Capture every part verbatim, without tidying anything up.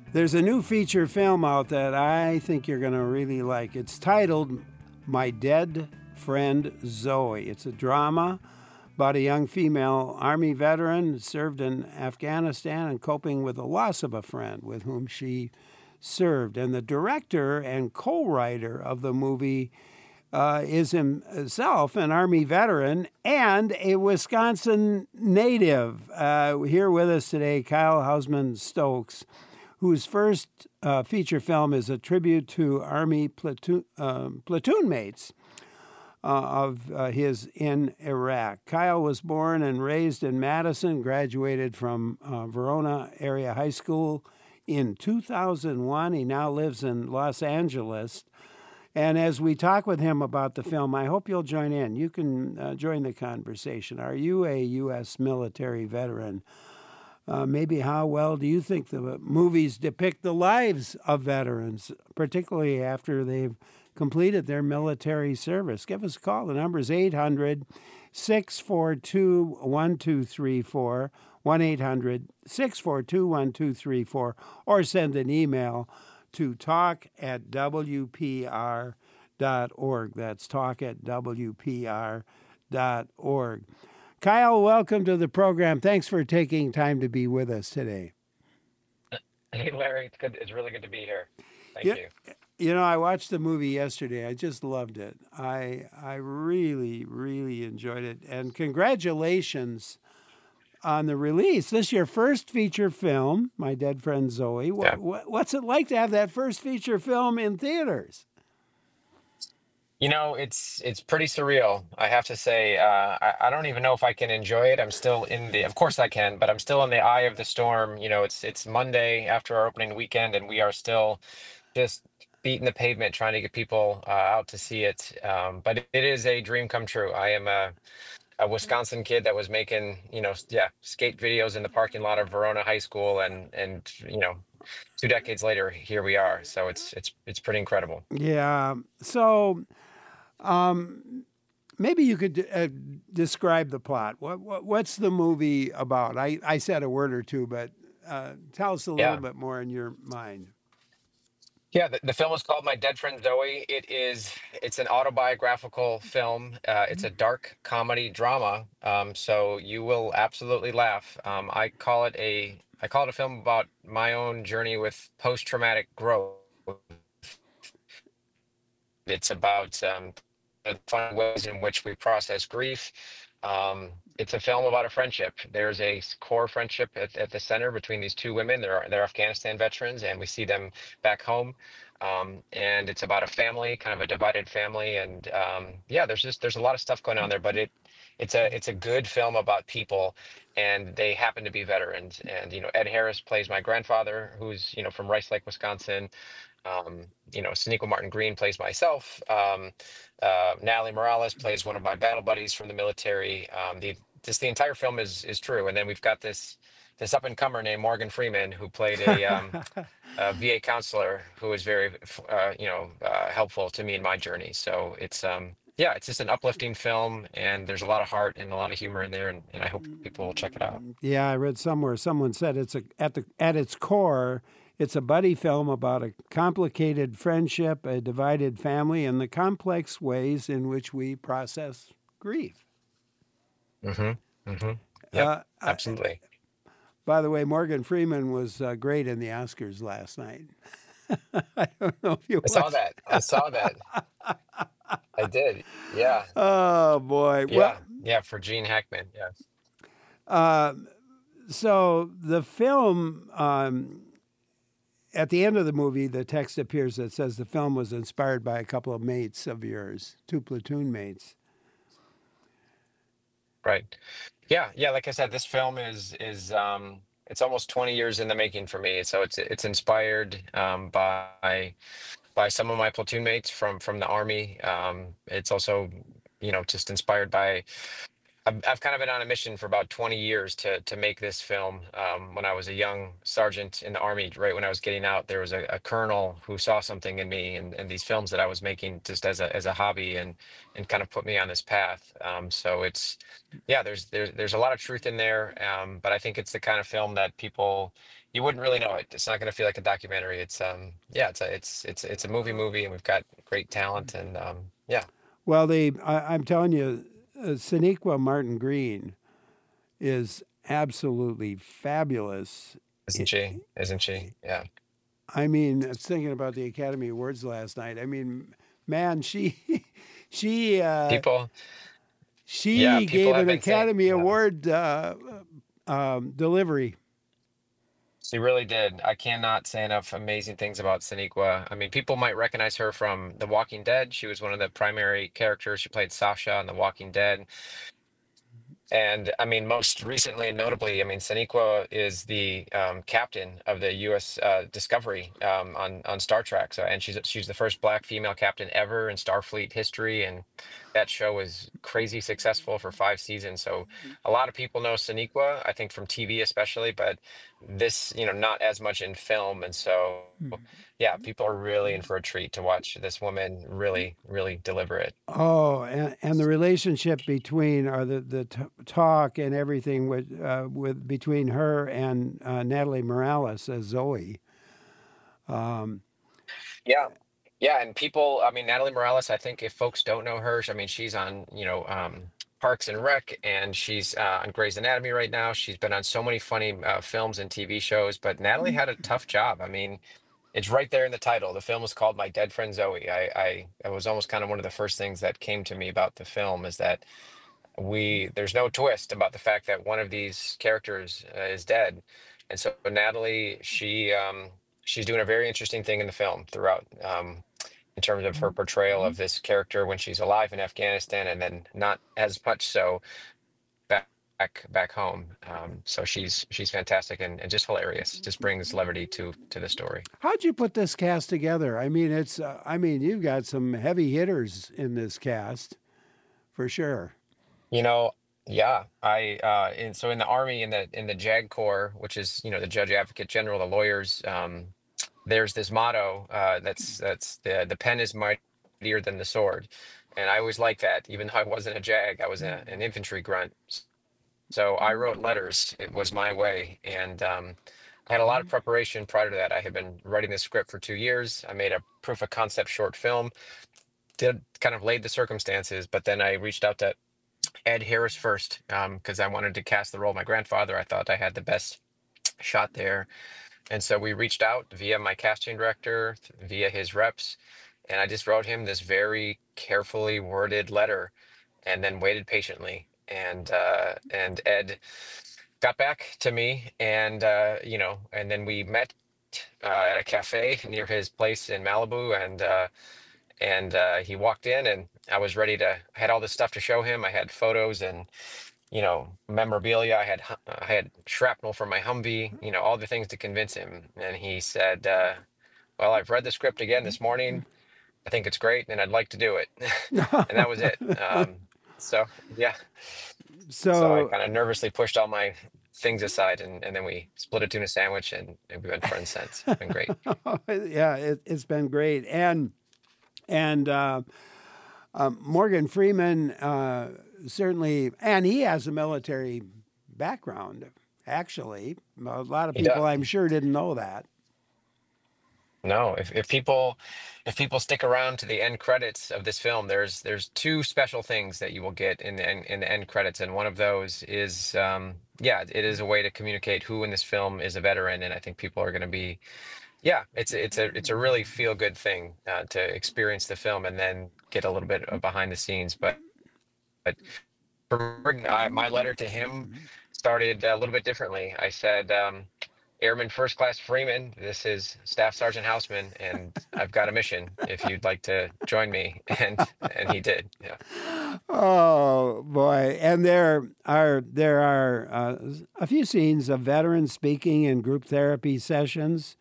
There's a new feature film out that I think you're going to really like. It's titled My Dead Friend Zoe. It's a drama about a young female Army veteran who served in Afghanistan and coping with the loss of a friend with whom she served. And the director and co writer of the movie uh, is himself an Army veteran and a Wisconsin native. Uh, here with us today, Kyle Hausman Stokes, whose first uh, feature film is a tribute to Army platoon, uh, platoon mates uh, of uh, his in Iraq. Kyle was born and raised in Madison, graduated from uh, Verona Area High School in two thousand one. He now lives in Los Angeles. And as we talk with him about the film, I hope you'll join in. You can uh, join the conversation. Are you a U S military veteran? Uh, maybe how well do you think the movies depict the lives of veterans, particularly after they've completed their military service? Give us a call. The number is eight hundred, six four two, one two three four, one eight hundred, six four two, one two three four, or send an email to talk at W P R dot org. That's talk at W P R dot org. Kyle, welcome to the program. Thanks for taking time to be with us today. Hey, Larry, it's good. It's really good to be here. Thank Yeah, you. you know, I watched the movie yesterday. I just loved it. I I really, really enjoyed it. And congratulations on the release. This is your first feature film, My Dead Friend Zoe. Yeah. What, what, what's it like to have that first feature film in theaters? You know, it's it's pretty surreal. I have to say, uh, I, I don't even know if I can enjoy it. I'm still in the, of course I can, but I'm still in the eye of the storm. You know, it's it's Monday after our opening weekend, and we are still just beating the pavement trying to get people uh, out to see it. Um, but it is a dream come true. I am a, a Wisconsin kid that was making, you know, yeah, skate videos in the parking lot of Verona High School, and and you know, two decades later, here we are. So it's it's it's pretty incredible. Yeah. So um, maybe you could uh, describe the plot. What, what what's the movie about? I, I said a word or two, but uh, tell us a little Yeah. bit more in your mind. Yeah, the, the film is called My Dead Friend Zoe. It is it's an autobiographical film. Uh, it's a dark comedy drama. Um, so you will absolutely laugh. Um, I call it a I call it a film about my own journey with post-traumatic growth. It's about um, the fun ways in which we process grief. Um, it's a film about a friendship. There's a s- core friendship at, at the center between these two women. They're they're Afghanistan veterans, and we see them back home. Um, and it's about a family, kind of a divided family. And um, yeah, there's just there's a lot of stuff going on there. But it it's a it's a good film about people, and they happen to be veterans. And you know, Ed Harris plays my grandfather, who's you know from Rice Lake, Wisconsin. Um, you know, Sonequa Martin Green plays myself. Um, uh, Natalie Morales plays one of my battle buddies from the military. Um, the just the entire film is is true. And then we've got this this up and comer named Morgan Freeman, who played a, um, a V A counselor who was very uh, you know uh, helpful to me in my journey. So it's um yeah, it's just an uplifting film, and there's a lot of heart and a lot of humor in there, and, and I hope people will check it out. Yeah, I read somewhere someone said it's a at the at its core, it's a buddy film about a complicated friendship, a divided family, and the complex ways in which we process grief. Hmm. Hmm. Yep, Uh, I, absolutely. by the way, Morgan Freeman was uh, great in the Oscars last night. I don't know if you I saw watched. that. I saw that. I did. Yeah. Oh boy! Well, Yeah. Yeah. For Gene Hackman. Yes. uh, so the film. Um, at the end of the movie, the text appears that says the film was inspired by a couple of mates of yours, two platoon mates. Right. Yeah. Yeah. Like I said, this film is is um it's almost twenty years in the making for me. So it's it's inspired um by by some of my platoon mates from from the Army. Um it's also, you know, just inspired by I've, I've kind of been on a mission for about twenty years to to make this film. Um, when I was a young sergeant in the Army, right when I was getting out, there was a, a colonel who saw something in me and, and these films that I was making just as a as a hobby, and and kind of put me on this path. Um, so it's yeah, there's there's there's a lot of truth in there, um, but I think it's the kind of film that people you wouldn't really know it. It's not going to feel like a documentary. It's um yeah, it's a it's it's it's a movie movie, and we've got great talent, and um yeah, Well, the I, I'm telling you, uh, Sonequa Martin Green is absolutely fabulous. isn't she? Isn't she? Yeah. I mean, I was thinking about the Academy Awards last night. I mean, man, she she uh, People, yeah, she people gave have an been saying, Academy yeah. Award uh, um, delivery. She really did. I cannot say enough amazing things about Sonequa. I mean, people might recognize her from The Walking Dead. She was one of the primary characters. She played Sasha on The Walking Dead. And I mean, most recently and notably, I mean, Sonequa is the um, captain of the U S uh, Discovery um, on on Star Trek. So, and she's she's the first black female captain ever in Starfleet history, and that show was crazy successful for five seasons. So, a lot of people know Sonequa, I think from T V especially, but this, you know, not as much in film. And so, yeah, people are really in for a treat to watch this woman really, really deliver it. Oh, and, and the relationship between, or the the t- talk and everything with uh, with between her and uh, Natalie Morales as Zoe. Um, Yeah. Yeah, and people, I mean, Natalie Morales, I think if folks don't know her, I mean, she's on, you know, um, Parks and Rec, and she's uh, on Grey's Anatomy right now. She's been on so many funny uh, films and T V shows, but Natalie had a tough job. I mean, it's right there in the title. The film is called My Dead Friend Zoe. I, I, it was almost kind of one of the first things that came to me about the film is that we, there's no twist about the fact that one of these characters uh, is dead. And so Natalie, she, um, she's doing a very interesting thing in the film throughout. Um, in terms of her portrayal of this character when she's alive in Afghanistan, and then not as much so back back back home. Um, so she's she's fantastic and, and just hilarious. Just brings levity to to the story. how'd you put this cast together? I mean, it's uh, I mean, you've got some heavy hitters in this cast for sure. You know, yeah, I uh, and so in the Army, in the in the JAG Corps, which is you know the Judge Advocate General, the lawyers. Um, there's this motto uh, that's that's the the pen is mightier than the sword, and I always like that. Even though I wasn't a JAG, I was a, an infantry grunt. So I wrote letters. It was my way, and um, I had a lot of preparation prior to that. I had been writing this script for two years. I made a proof of concept short film, did kind of laid the circumstances, but then I reached out to Ed Harris first because I wanted to cast the role of my grandfather. I thought I had the best shot there. And so we reached out via my casting director, th- via his reps, and I just wrote him this very carefully worded letter and then waited patiently. And uh, and Ed got back to me, and uh, you know, and then we met uh, at a cafe near his place in Malibu, and uh, and uh, he walked in, and I was ready to. I had all this stuff to show him. I had photos and you know memorabilia. I had hu- I had shrapnel from my Humvee. You know all the things to convince him, and he said, uh, "Well, I've read the script again this morning. I think it's great, and I'd like to do it." And that was it. Um, so yeah. So I So kind of nervously pushed all my things aside, and, and then we split a tuna sandwich, and, and we've been friends since. It's been great. yeah, it, it's been great, and and uh, um, Morgan Freeman uh, certainly, and he has a military background. Actually, a lot of He people, does. I'm sure, didn't know that. No, if, if people if people stick around to the end credits of this film, there's there's two special things that you will get in the end, in the end credits, and one of those is um, yeah, it is a way to communicate who in this film is a veteran, and I think people are going to be yeah, it's a- it's a it's a really feel good thing uh, to experience the film and then get a little bit of behind the scenes, but. But for I, my letter to him started a little bit differently. I said, um, Airman First Class Freeman, this is Staff Sergeant Houseman, and I've got a mission if you'd like to join me. And and he did. Yeah. Oh boy! And there are there are uh, a few scenes of veterans speaking in group therapy sessions.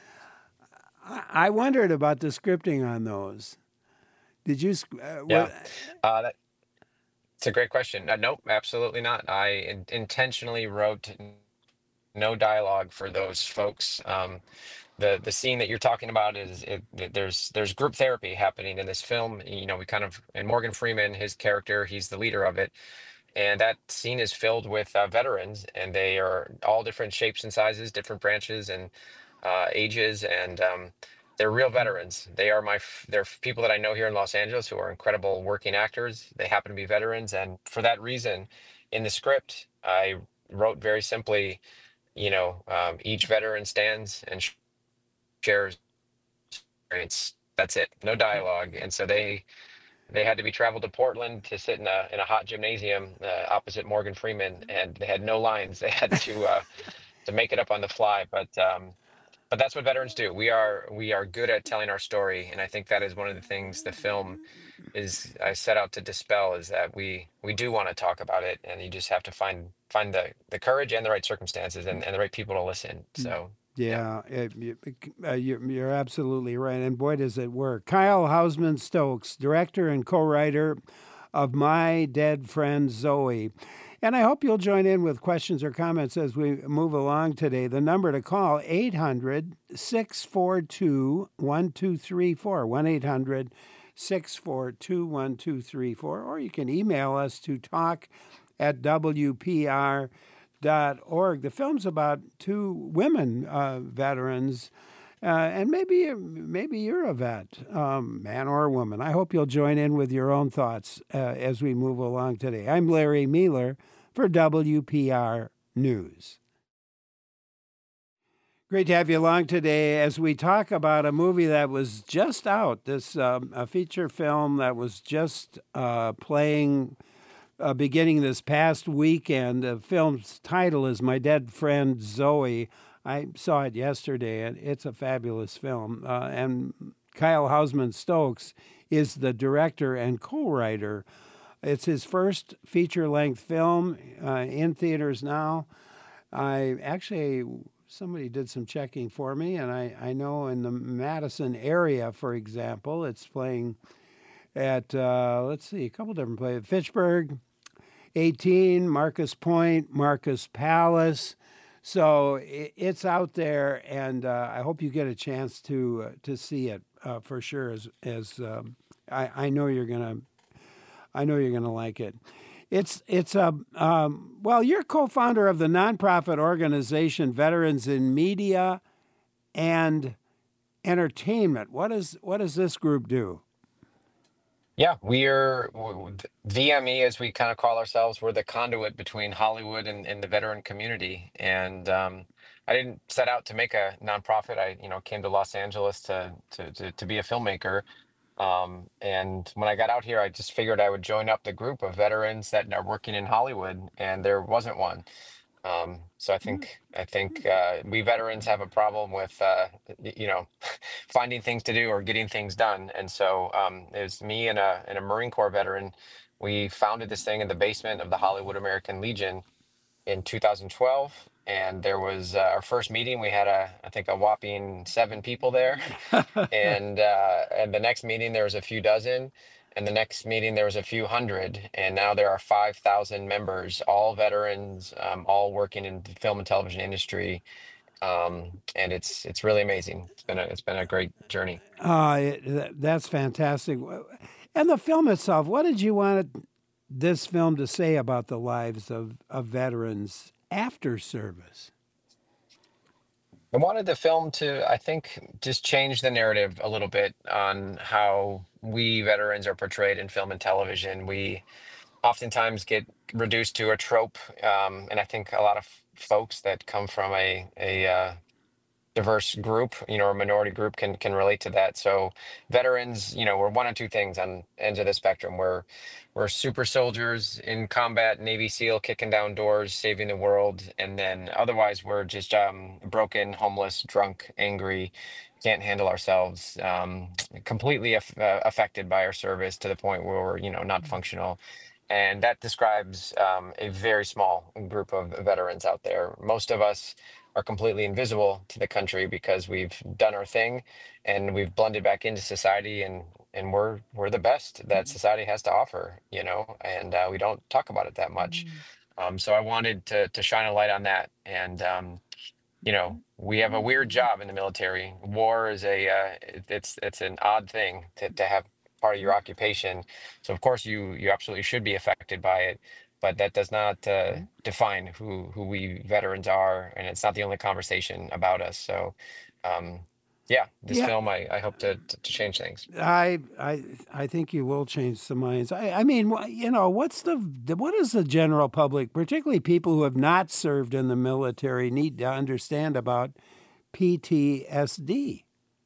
I I wondered about the scripting on those. Did you? sc- Uh, Yeah. what, Uh, that, it's a great question. Uh, nope, absolutely not. I in, intentionally wrote no dialogue for those folks. Um, the the scene that you're talking about is it, it- there's there's group therapy happening in this film. You know, we kind of and Morgan Freeman, his character, he's the leader of it. And that scene is filled with uh, veterans, and they are all different shapes and sizes, different branches and uh, ages, and um, they're real veterans. They are my f- they're people that I know here in Los Angeles who are incredible working actors. They happen to be veterans, and for that reason, in the script, I wrote very simply, you know, um, each veteran stands and sh- shares experience. That's it, no dialogue. And so they they had to be traveled to Portland to sit in a in a hot gymnasium uh, opposite Morgan Freeman, and they had no lines. They had to uh, to make it up on the fly. But um, but that's what veterans do. We are we are good at telling our story, and I think that is one of the things the film is I set out to dispel is that we we do want to talk about it, and you just have to find find the the courage and the right circumstances and, and the right people to listen. So yeah. Yeah, it, you, uh, you're, you're absolutely right. And boy, does it work. Kyle Hausman Stokes, director and co writer of My Dead Friend Zoe. And I hope you'll join in with questions or comments as we move along today. The number to call, eight hundred, six four two, one two three four, one eight hundred, six four two, one two three four, or you can email us to talk at W P R dot org. The film's about two women uh, veterans, uh, and maybe maybe you're a vet, um, man or woman. I hope you'll join in with your own thoughts uh, as we move along today. I'm Larry Mueller for W P R News. Great to have you along today as we talk about a movie that was just out, this um, a feature film that was just uh, playing Uh, beginning this past weekend. The film's title is My Dead Friend Zoe. I saw it yesterday, and it's a fabulous film. Uh, and Kyle Hausman Stokes is the director and co-writer. It's his first feature-length film uh, in theaters now. I actually, somebody did some checking for me, and I, I know in the Madison area, for example, it's playing at, uh, let's see, a couple different places. Fitchburg, eighteen, Marcus Point, Marcus Palace. So it's out there, and uh, I hope you get a chance to uh, to see it uh, for sure. As as um, I, I know you're gonna, I know you're gonna like it. It's it's a um, well, you're co-founder of the nonprofit organization Veterans in Media and Entertainment. What is what does this group do? Yeah, we're V M E, as we kind of call ourselves. We're the conduit between Hollywood and, and the veteran community. And um, I didn't set out to make a nonprofit. I, you know, came to Los Angeles to to to, to be a filmmaker. Um, and when I got out here, I just figured I would join up the group of veterans that are working in Hollywood, and there wasn't one. Um, so I think I think uh, we veterans have a problem with uh, y- you know finding things to do or getting things done. And so um, it was me and a and a Marine Corps veteran. We founded this thing in the basement of the Hollywood American Legion in two thousand twelve. And there was uh, our first meeting. We had a I think a whopping seven people there, and uh, and the next meeting there was a few dozen, and the next meeting there was a few hundred, and now there are five thousand members, all veterans, um, all working in the film and television industry, um, and it's it's really amazing. It's been a it's been a great journey. Uh, it, that's fantastic. And the film itself, what did you want this film to say about the lives of, of veterans after service? I wanted the film to, I think, just change the narrative a little bit on how we veterans are portrayed in film and television. We oftentimes get reduced to a trope, um, and I think a lot of folks that come from a a uh, diverse group, you know, or minority group can can relate to that. So veterans, you know, we're one of two things on ends of the spectrum. We're we're super soldiers in combat, Navy SEAL, kicking down doors, saving the world, and then otherwise we're just um, broken, homeless, drunk, angry, can't handle ourselves, um, completely aff- uh, affected by our service to the point where we're, you know, not functional. And that describes um, a very small group of veterans out there. Most of us are completely invisible to the country because we've done our thing and we've blended back into society, and and we're we're the best that society has to offer, you know, and uh, we don't talk about it that much. Um, so I wanted to to shine a light on that, and um, you know, we have a weird job in the military. War is a uh, it- it's it's an odd thing to to have part of your occupation. So of course you you absolutely should be affected by it. but that does not uh, define who who we veterans are, and it's not the only conversation about us. So, um, yeah, this Yeah, film I, I hope to, to to change things. I I I think you will change some minds. I I mean, wh- you know, what's the the- what does the general public, particularly people who have not served in the military, need to understand about P T S D?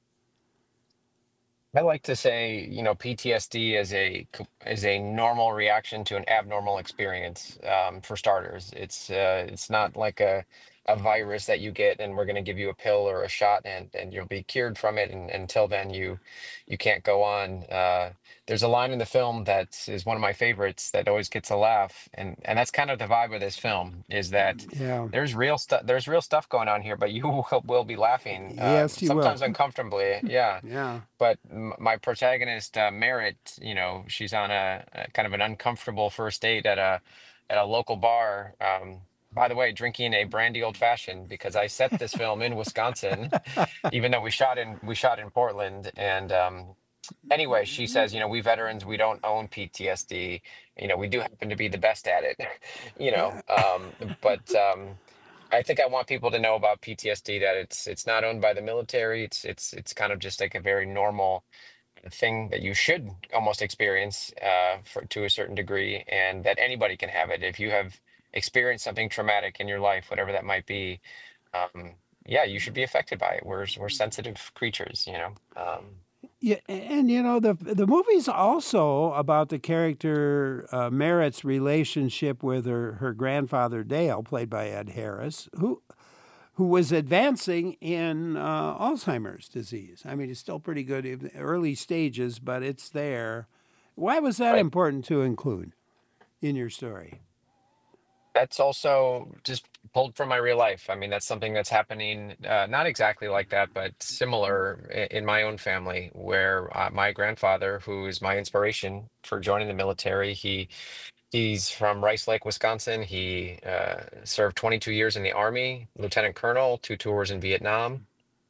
I like to say, you know, P T S D is a co- is a normal reaction to an abnormal experience. Um, for starters, it's uh, it's not like a a virus that you get and we're going to give you a pill or a shot and and you'll be cured from it. And until then, you you can't go on. Uh, there's a line in the film that is one of my favorites that always gets a laugh, and and that's kind of the vibe of this film is that Yeah. there's real stuff there's real stuff going on here, but you will, will be laughing, uh, Yes, you will. sometimes uncomfortably. Yeah, Yeah. but m- my protagonist, uh, Merritt, you know, she's on a, a kind of an uncomfortable first date at a at a local bar. Um, by the way, drinking a brandy old fashioned because I set this film in Wisconsin, even though we shot in we shot in Portland. And um, anyway, she says, you know, we veterans, we don't own P T S D. You know, we do happen to be the best at it. You know, um, but um, I think I want people to know about P T S D, that it's it's not owned by the military. It's it's it's kind of just like a very normal thing that you should almost experience, uh, for to a certain degree, and that anybody can have it if you have experienced something traumatic in your life, whatever that might be. Um, yeah, you should be affected by it. We're we're sensitive creatures, you know. Um, Yeah, and you know the the movie's also about the character uh, Merritt's relationship with her her grandfather Dale, played by Ed Harris, who who was advancing in uh, Alzheimer's disease. I mean, it's still pretty good in the early stages, but it's there. Why was that right. important to include in your story? That's also just pulled from my real life. I mean, that's something that's happening, uh, not exactly like that, but similar i- in my own family, where uh, my grandfather, who is my inspiration for joining the military, he he's from Rice Lake, Wisconsin. He uh, served twenty-two years in the Army, lieutenant colonel, two tours in Vietnam.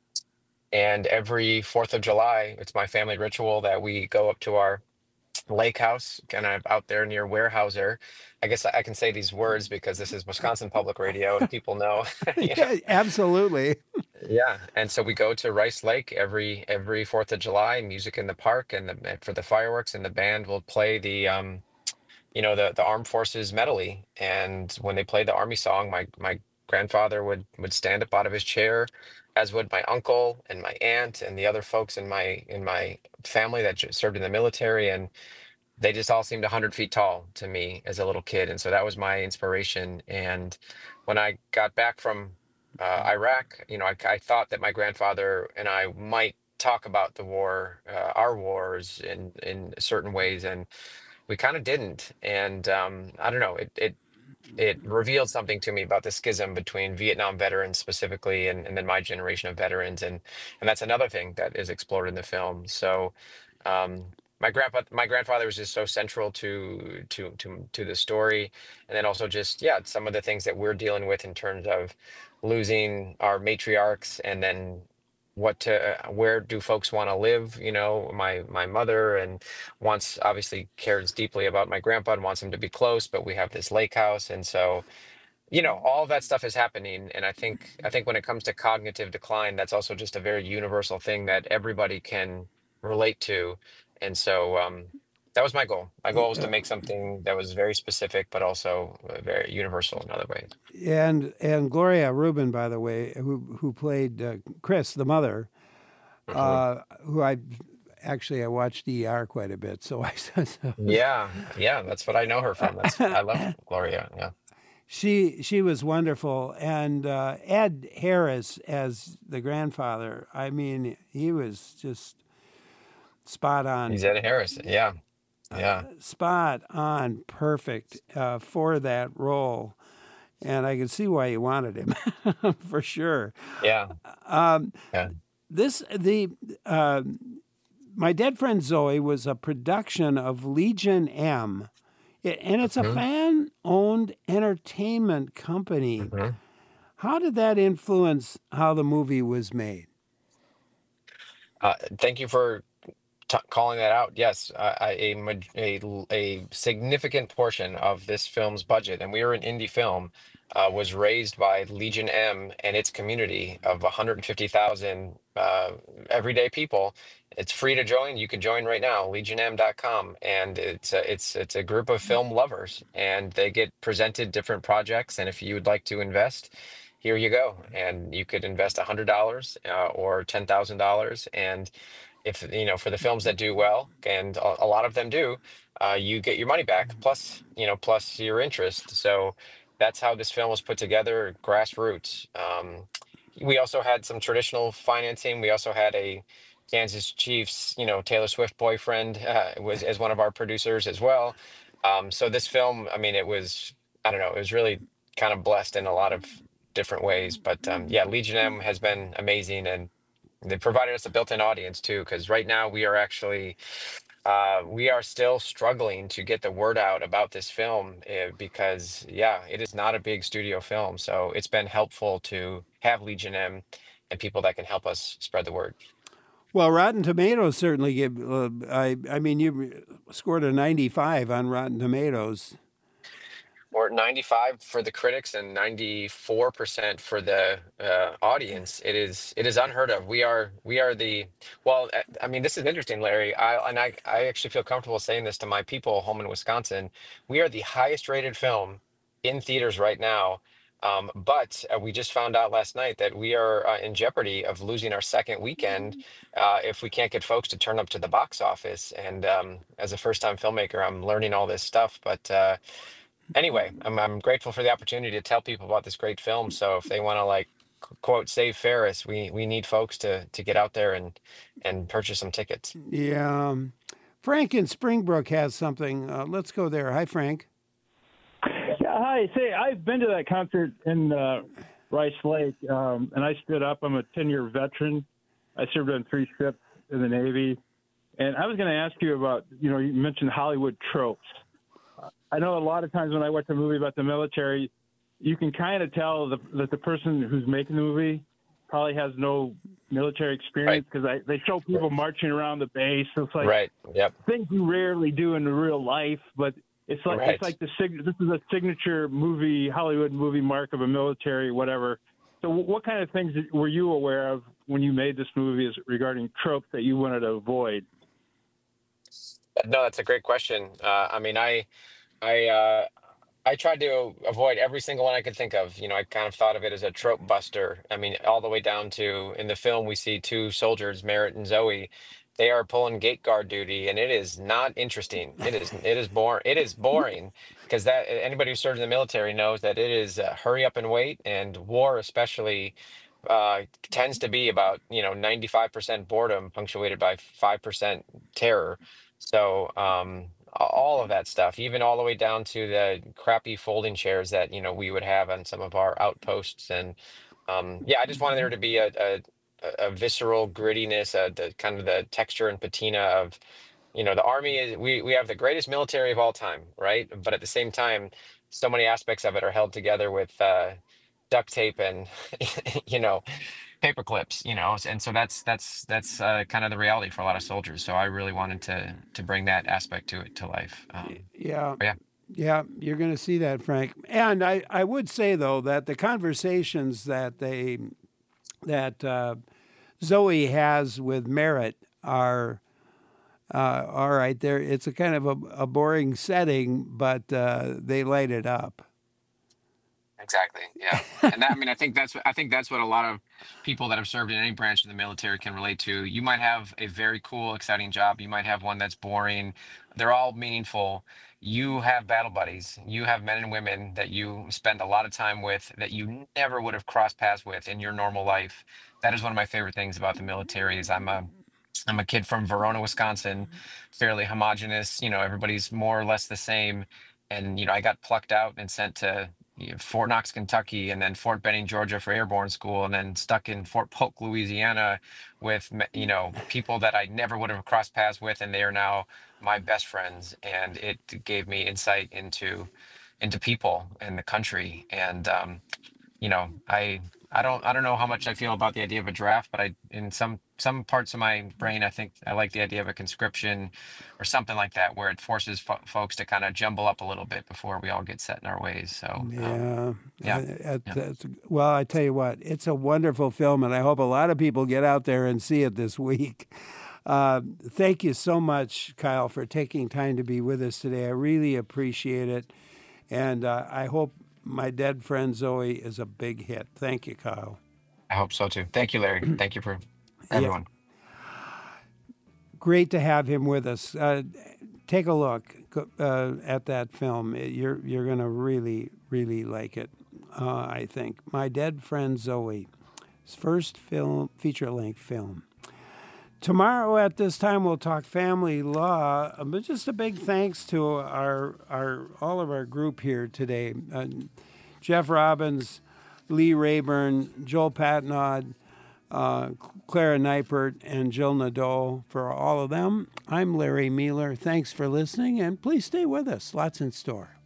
And every fourth of July, it's my family ritual that we go up to our lake house, kind of out there near Weyerhaeuser. I guess I can say these words because this is Wisconsin Public Radio and people know, you know. Yeah, absolutely. Yeah, and so we go to Rice Lake every every Fourth of July, music in the park, and the and for the fireworks, and the band will play the um, you know, the the Armed Forces medley. And when they played the Army song, my my grandfather would would stand up out of his chair, as would my uncle and my aunt and the other folks in my in my family that j- served in the military, and they just all seemed a hundred feet tall to me as a little kid, and so that was my inspiration. And when I got back from uh, Iraq, you know, I, I thought that my grandfather and I might talk about the war, uh, our wars, in in certain ways, and we kind of didn't. And um, I don't know, it it it revealed something to me about the schism between Vietnam veterans specifically, and, and then my generation of veterans, and and that's another thing that is explored in the film. So um, my grandpa, my grandfather was just so central to to to to the story, and then also just, yeah, some of the things that we're dealing with in terms of losing our matriarchs, and then what to uh, where do folks want to live. You know, my my mother and wants, obviously cares deeply about my grandpa and wants him to be close, but we have this lake house, and so, you know, all that stuff is happening. And I think I think when it comes to cognitive decline, that's also just a very universal thing that everybody can relate to. And so um, that was my goal. My goal was to make something that was very specific, but also uh, very universal in other ways. And and Gloria Rubin, by the way, who who played uh, Chris, the mother, Mhm. uh, who I actually I watched E R quite a bit, so I Yeah, yeah, that's what I know her from. That's I love Gloria. Yeah. she she was wonderful, and uh, Ed Harris as the grandfather. I mean, he was just spot on, He's Ed Harris. Yeah. Yeah. spot on, perfect uh, for that role, and I could see why you wanted him for sure. Yeah. Um, Yeah. this the uh, My Dead Friend Zoe was a production of Legion M, it, and it's a Mhm. fan-owned entertainment company. Mhm. How did that influence how the movie was made? Uh, thank you for t- calling that out, yes, uh, I- a, maj- a l- a significant portion of this film's budget, and we are an indie film, uh, was raised by Legion M and its community of one hundred fifty thousand uh, everyday people. It's free to join. You can join right now, legion m dot com, and it's a, it's it's a group of film lovers, and they get presented different projects. And if you would like to invest, here you go, and you could invest one hundred dollars uh, or ten thousand dollars, and if you know for the films that do well, and a, a lot of them do, uh, you get your money back plus you know plus your interest. So that's how this film was put together, grassroots. Um, we also had some traditional financing. We also had a Kansas Chiefs, you know, Taylor Swift boyfriend uh, was as one of our producers as well. Um, so this film, I mean, it was, I don't know, it was really kind of blessed in a lot of different ways. But um, yeah, Legion M has been amazing, and they provided us a built-in audience too, because right now we are actually uh, we are still struggling to get the word out about this film uh, because yeah, it is not a big studio film. So it's been helpful to have Legion M and people that can help us spread the word. Well, Rotten Tomatoes certainly give. Uh, I I mean, you scored a ninety-five on Rotten Tomatoes. Or ninety-five for the critics and ninety-four percent for the uh, audience. It is it is unheard of. We are we are the well. uh, I mean, this is interesting, Larry. I and I I actually feel comfortable saying this to my people home in Wisconsin. We are the highest rated film in theaters right now. Um, but uh, we just found out last night that we are uh, in jeopardy of losing our second weekend uh, if we can't get folks to turn up to the box office. And um, as a first-time filmmaker, I'm learning all this stuff, but. Uh, anyway, I'm I'm grateful for the opportunity to tell people about this great film. So if they want to like qu- quote save Ferris, we we need folks to to get out there and and purchase some tickets. Yeah. um, Frank in Springbrook has something. Uh, let's go there. Hi, Frank. Yeah, hi. Say, I've been to that concert in uh, Rice Lake, um, and I stood up. I'm a ten-year veteran. I served on three ships in the Navy, and I was going to ask you about, you know, you mentioned Hollywood tropes. I know a lot of times when I watch a movie about the military, you can kind of tell the, that the person who's making the movie probably has no military Right. experience because they show people marching around the base. So it's like Right. Yep. things you rarely do in real life, but it's like Right. it's like the sig- this is a signature movie, Hollywood movie mark of a military, whatever. So, what kind of things were you aware of when you made this movie, as regarding tropes that you wanted to avoid? No, that's a great question. Uh, I mean, I I uh, I tried to avoid every single one I could think of. You know, I kind of thought of it as a trope buster. I mean, all the way down to in the film, we see two soldiers, Merritt and Zoe. They are pulling gate guard duty, and it is not interesting. It is it is boring. It is boring because that anybody who serves in the military knows that it is uh, hurry up and wait, and war especially uh, tends to be about you know ninety-five percent boredom punctuated by five percent terror. So um, a- all of that stuff, even all the way down to the crappy folding chairs that you know we would have on some of our outposts, and um, yeah, I just wanted there to be a a, a a visceral grittiness, uh, the kind of the texture and patina of you know the Army is we we have the greatest military of all time, right? But at the same time, so many aspects of it are held together with uh, duct tape and you know paper clips, you know, and so that's that's that's uh, kind of the reality for a lot of soldiers. So I really wanted to to bring that aspect to it to life. Um, Yeah. but yeah, Yeah, you're going to see that, Frank. And I, I would say though that the conversations that they that uh, Zoe has with Merritt are uh, all right. There, it's a kind of a, a boring setting, but uh, they light it up. exactly. Yeah, and that I mean I think that's what I think that's what a lot of people that have served in any branch of the military can relate to. You might have a very cool, exciting job. You might have one that's boring. They're all meaningful. You have battle buddies. You have men and women that you spend a lot of time with that you never would have crossed paths with in your normal life. That is one of my favorite things about the military is I'm a I'm a kid from Verona, Wisconsin, fairly homogenous. You know, everybody's more or less the same. And, you know, I got plucked out and sent to you know, Fort Knox, Kentucky, and then Fort Benning, Georgia for airborne school, and then stuck in Fort Polk, Louisiana with, me- you know, people that I never would have crossed paths with. And they are now my best friends. And it gave me insight into into people and the country. And um, you know, I I don't I don't know how much I feel about the idea of a draft, but I in some some parts of my brain I think I like the idea of a conscription or something like that where it forces fo folks to kind of jumble up a little bit before we all get set in our ways. So um, Yeah. yeah, Uh, yeah. that's- well, I tell you what, it's a wonderful film, and I hope a lot of people get out there and see it this week. Uh, thank you so much, Kyle, for taking time to be with us today. I really appreciate it. And uh, I hope My Dead Friend Zoe is a big hit. Thank you, Kyle. I hope so too. Thank you, Larry. Thank you for everyone. Great to have him with us. Uh, take a look uh, at that film. You're you're going to really, really like it, uh, I think. My Dead Friend Zoe, his first film, feature-length film. Tomorrow at this time we'll talk family law, uh, but just a big thanks to our our all of our group here today. Uh, Jeff Robbins, Lee Rayburn, Joel Patnod, uh, Clara Neipert, and Jill Nadeau. For all of them, I'm Larry Mueller. Thanks for listening, and please stay with us. Lots in store.